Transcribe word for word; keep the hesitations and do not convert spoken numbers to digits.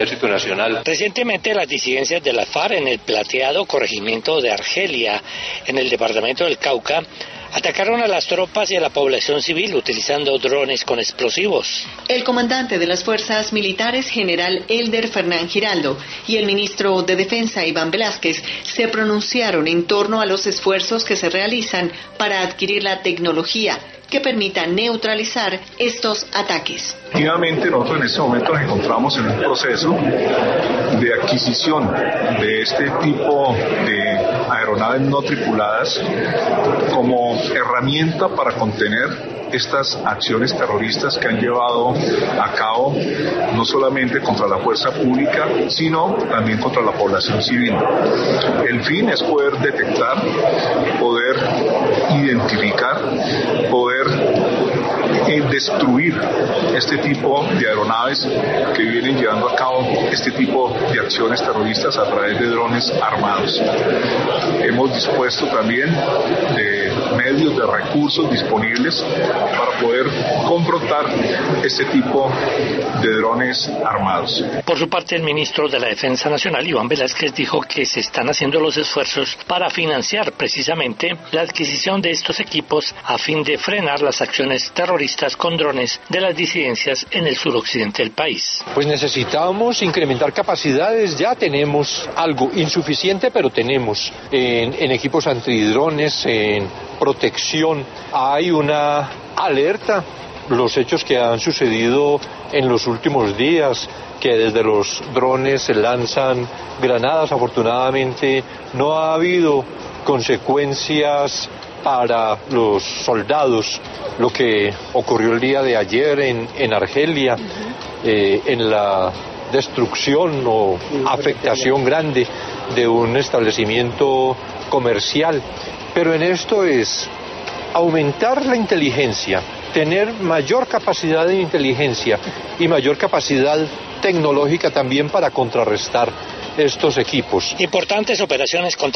Ejército Nacional. Recientemente las disidencias de la FARC en el Plateado, corregimiento de Argelia, en el departamento del Cauca, atacaron a las tropas y a la población civil utilizando drones con explosivos. El comandante de las fuerzas militares, general Elder Fernán Giraldo, y el ministro de Defensa, Iván Velázquez, se pronunciaron en torno a los esfuerzos que se realizan para adquirir la tecnología que permita neutralizar estos ataques. Efectivamente, nosotros en este momento nos encontramos en un proceso de adquisición de este tipo de aeronaves no tripuladas como herramienta para contener estas acciones terroristas que han llevado a cabo no solamente contra la fuerza pública, sino también contra la población civil. El fin es poder detectar, poder identificar, poder eh, destruir este tipo de aeronaves que vienen llevando a cabo este tipo de acciones terroristas a través de drones armados. Hemos dispuesto también de medios, de recursos disponibles para poder confrontar este tipo de drones armados. Por su parte, el ministro de la Defensa Nacional, Iván Velázquez, dijo que se están haciendo los esfuerzos para financiar precisamente la adquisición de estos equipos a fin de frenar las acciones terroristas con drones de las disidencias en el suroccidente del país. Pues necesitamos incrementar capacidades, ya tenemos algo insuficiente, pero tenemos en, en equipos antidrones, en protección, hay una alerta, los hechos que han sucedido en los últimos días, que desde los drones se lanzan granadas, afortunadamente no ha habido consecuencias para los soldados, lo que ocurrió el día de ayer en, en Argelia, eh, en la destrucción o afectación grande de un establecimiento comercial. Pero en esto es aumentar la inteligencia, tener mayor capacidad de inteligencia y mayor capacidad tecnológica también para contrarrestar estos equipos. Importantes operaciones contra